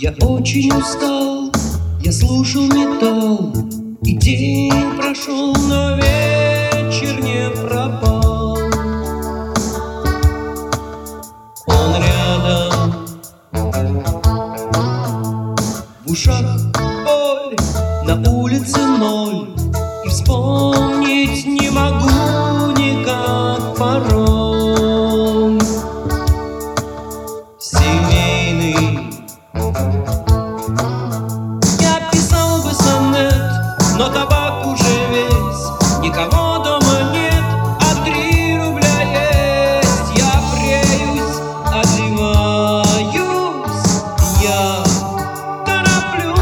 Я очень устал, я слушал металл, и день прошел, но вечер не пропал. Он рядом, в ушах боль, на улице ноль, и вспомнить не могу никак порой. Семейный. Я писал бы сонет, но табак уже весь, никого дома нет, а 3 рубля есть. Я бреюсь, одеваюсь, я тороплюсь.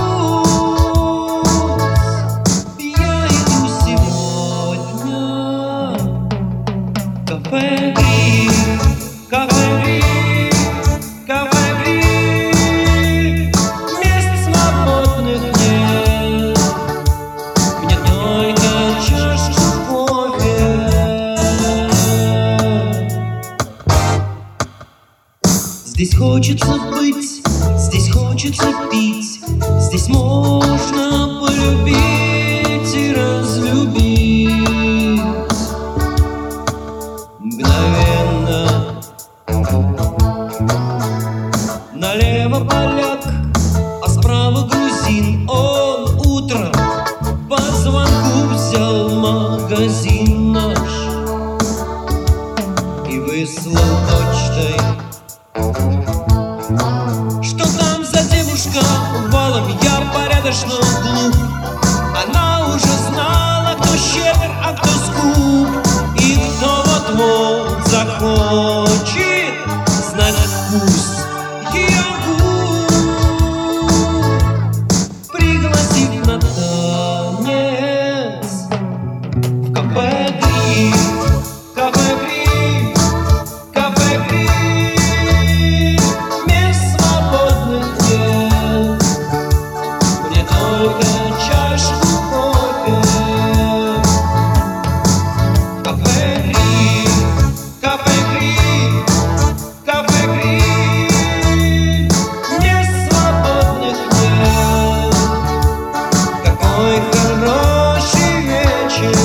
Я иду сегодня в кафе «Гриль», кафе «Гриль», кафе «Гриль». Мест свободных нет, мне только чашку кофе. Здесь хочется быть, здесь хочется пить, здесь можно полюбить и разлюбить мгновенно. Налево поляк, а справа грузин. Он утром по звонку взял магазин наш и выслал почтой. Что там за девушка валом? Я порядочно глуп. Она уже знала, кто щедр, а кто скуп, и кто вот-вот захочет знать вкус ее губ, пригласив на танец в кафе «Гриль», кафе «Гриль», кафе «Гриль». Мест свободных нет, мне только чашку кофе. Кафе «Гриль», кафе «Гриль», кафе «Гриль». Мест свободных нет, какой хороший вечер.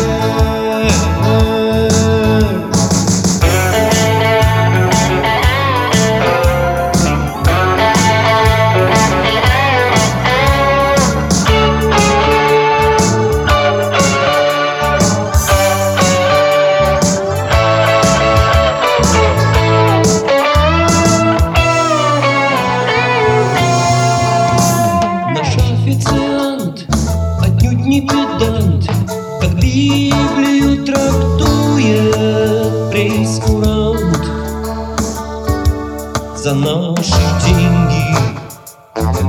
Наш официант отнюдь не педант, как Библию трактует прейскурант. За наши деньги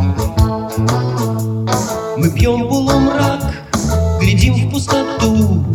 мы пьем полумрак, глядим в пустоту,